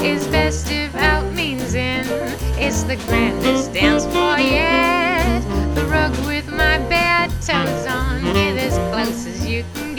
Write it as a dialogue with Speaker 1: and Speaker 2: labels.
Speaker 1: is festive out means in. It's the grandest dance floor yet. The rug with my bad toes on, get as close as you can